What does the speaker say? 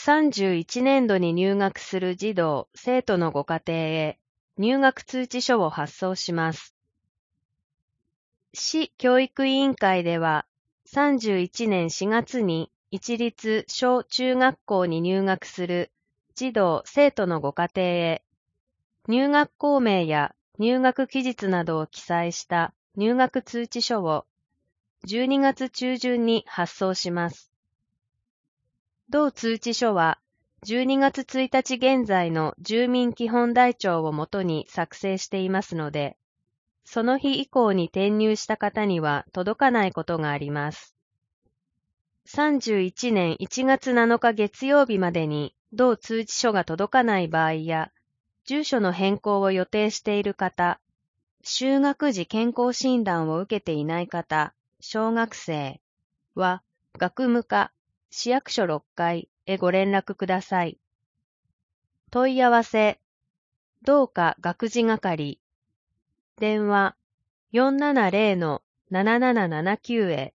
31年度に入学する児童・生徒のご家庭へ入学通知書を発送します。市教育委員会では、31年4月に一律小中学校に入学する児童・生徒のご家庭へ、入学校名や入学期日などを記載した入学通知書を12月中旬に発送します。同通知書は12月1日現在の住民基本台帳をもとに作成していますので、その日以降に転入した方には届かないことがあります。31年1月7日月曜日までに同通知書が届かない場合や、住所の変更を予定している方、就学時健康診断を受けていない方、小学生は、学務課、市役所6階へご連絡ください。問い合わせ、同課学事係、電話470-7779へ